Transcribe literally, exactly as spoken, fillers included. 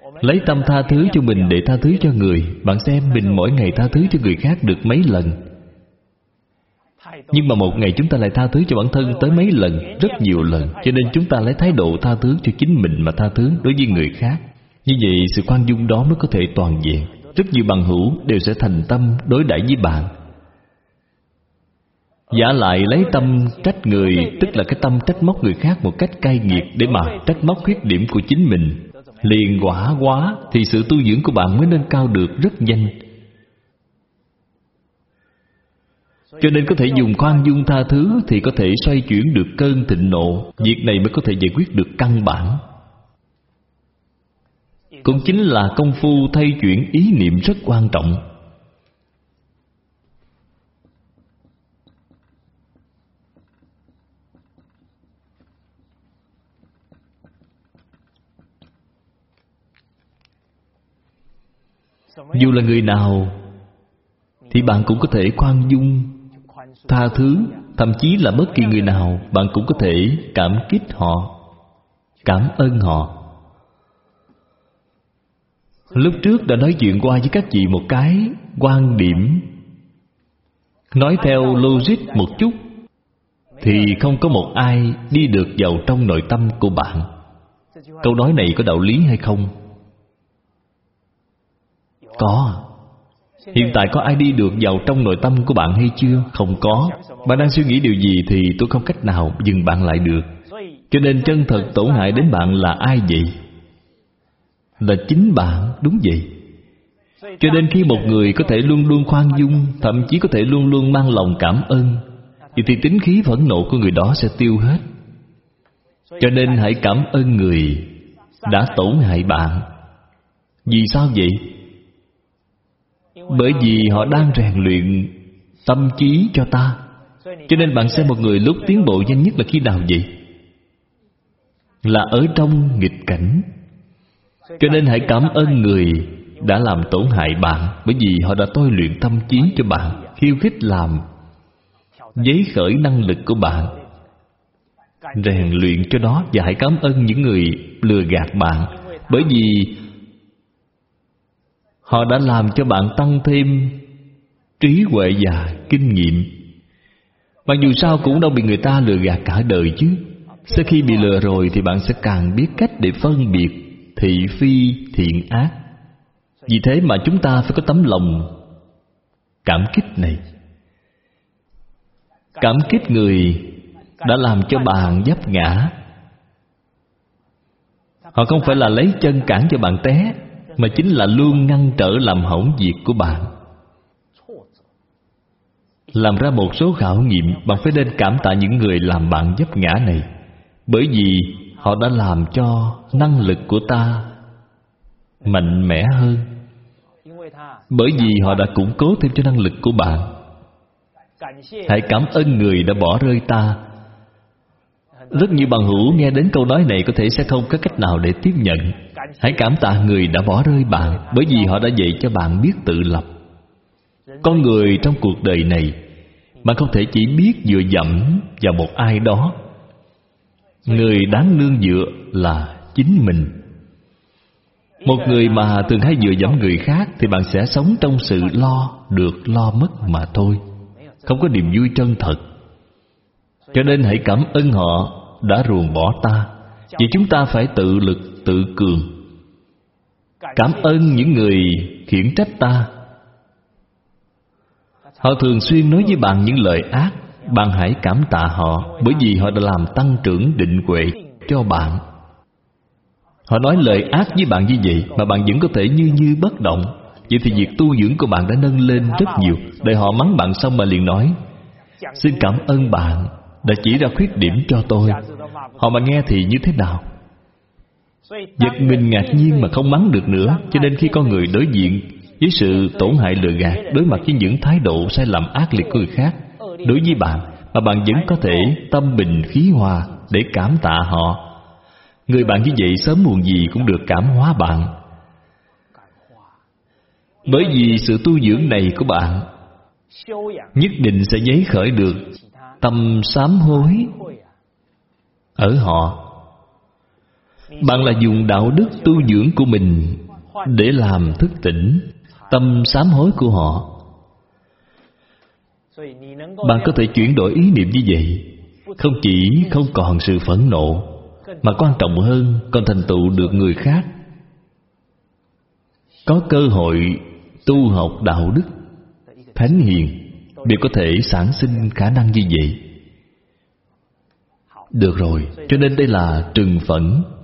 Lấy tâm tha thứ cho mình để tha thứ cho người. Bạn xem mình mỗi ngày tha thứ cho người khác được mấy lần, nhưng mà một ngày chúng ta lại tha thứ cho bản thân tới mấy lần, rất nhiều lần. Cho nên chúng ta lấy thái độ tha thứ cho chính mình mà tha thứ đối với người khác. Như vậy sự khoan dung đó mới có thể toàn diện. Rất nhiều bằng hữu đều sẽ thành tâm đối đãi với bạn. Giả lại lấy tâm trách người, tức là cái tâm trách móc người khác một cách cay nghiệt để mà trách móc khuyết điểm của chính mình, liền quả quá thì sự tu dưỡng của bạn mới nâng cao được rất nhanh. Cho nên có thể dùng khoan dung tha thứ thì có thể xoay chuyển được cơn thịnh nộ. Việc này mới có thể giải quyết được căn bản. Cũng chính là công phu thay chuyển ý niệm rất quan trọng. Dù là người nào thì bạn cũng có thể khoan dung, tha thứ. Thậm chí là bất kỳ người nào bạn cũng có thể cảm kích họ, cảm ơn họ. Lúc trước đã nói chuyện qua với các chị một cái quan điểm, nói theo logic một chút, thì không có một ai đi được vào trong nội tâm của bạn. Câu nói này có đạo lý hay không? Có. Hiện tại có ai đi được vào trong nội tâm của bạn hay chưa? Không có. Bạn đang suy nghĩ điều gì thì tôi không cách nào dừng bạn lại được. Cho nên chân thật tổn hại đến bạn là ai vậy? Là chính bạn, đúng vậy. Cho nên khi một người có thể luôn luôn khoan dung, thậm chí có thể luôn luôn mang lòng cảm ơn, vậy thì tính khí phẫn nộ của người đó sẽ tiêu hết. Cho nên hãy cảm ơn người đã tổn hại bạn. Vì sao vậy? Bởi vì họ đang rèn luyện tâm trí cho ta. Cho nên bạn xem một người lúc tiến bộ nhanh nhất là khi nào vậy? Là ở trong nghịch cảnh. Cho nên hãy cảm ơn người đã làm tổn hại bạn, bởi vì họ đã tôi luyện tâm trí cho bạn, khiêu khích làm giấy khởi năng lực của bạn, rèn luyện cho đó. Và hãy cảm ơn những người lừa gạt bạn, bởi vì họ đã làm cho bạn tăng thêm trí huệ và kinh nghiệm. Và dù sao cũng đâu bị người ta lừa gạt cả đời chứ. Sau khi bị lừa rồi thì bạn sẽ càng biết cách để phân biệt thị phi thiện ác. Vì thế mà chúng ta phải có tấm lòng cảm kích này. Cảm kích người đã làm cho bạn vấp ngã. Họ không phải là lấy chân cản cho bạn té, mà chính là luôn ngăn trở làm hỏng việc của bạn. Làm ra một số khảo nghiệm, bạn phải nên cảm tạ những người làm bạn vấp ngã này, bởi vì họ đã làm cho năng lực của ta mạnh mẽ hơn. Bởi vì họ đã củng cố thêm cho năng lực của bạn. Hãy cảm ơn người đã bỏ rơi ta. Rất nhiều bằng hữu nghe đến câu nói này có thể sẽ không có cách nào để tiếp nhận. Hãy cảm tạ người đã bỏ rơi bạn, bởi vì họ đã dạy cho bạn biết tự lập. Con người trong cuộc đời này, bạn không thể chỉ biết dựa dẫm vào một ai đó. Người đáng nương dựa là chính mình. Một người mà thường hay dựa dẫm người khác thì bạn sẽ sống trong sự lo được lo mất mà thôi, không có niềm vui chân thật. Cho nên hãy cảm ơn họ đã ruồng bỏ ta. Vì chúng ta phải tự lực tự cường. Cảm ơn những người khiển trách ta. Họ thường xuyên nói với bạn những lời ác, bạn hãy cảm tạ họ, bởi vì họ đã làm tăng trưởng định huệ cho bạn. Họ nói lời ác với bạn như vậy mà bạn vẫn có thể như như bất động. Vậy thì việc tu dưỡng của bạn đã nâng lên rất nhiều. Đợi họ mắng bạn xong mà liền nói: xin cảm ơn bạn đã chỉ ra khuyết điểm cho tôi. Họ mà nghe thì như thế nào? Giật mình ngạc nhiên mà không mắng được nữa. Cho nên khi con người đối diện với sự tổn hại lừa gạt, đối mặt với những thái độ sai lầm ác liệt của người khác đối với bạn, mà bạn vẫn có thể tâm bình khí hòa để cảm tạ họ, người bạn như vậy sớm muộn gì cũng được cảm hóa bạn. Bởi vì sự tu dưỡng này của bạn nhất định sẽ giấy khởi được tâm sám hối ở họ. Bạn là dùng đạo đức tu dưỡng của mình để làm thức tỉnh tâm sám hối của họ. Bạn có thể chuyển đổi ý niệm như vậy, không chỉ không còn sự phẫn nộ, mà quan trọng hơn còn thành tựu được người khác có cơ hội tu học đạo đức. Thánh hiền đều có thể sản sinh khả năng như vậy. Được rồi, cho nên đây là trừng phẫn.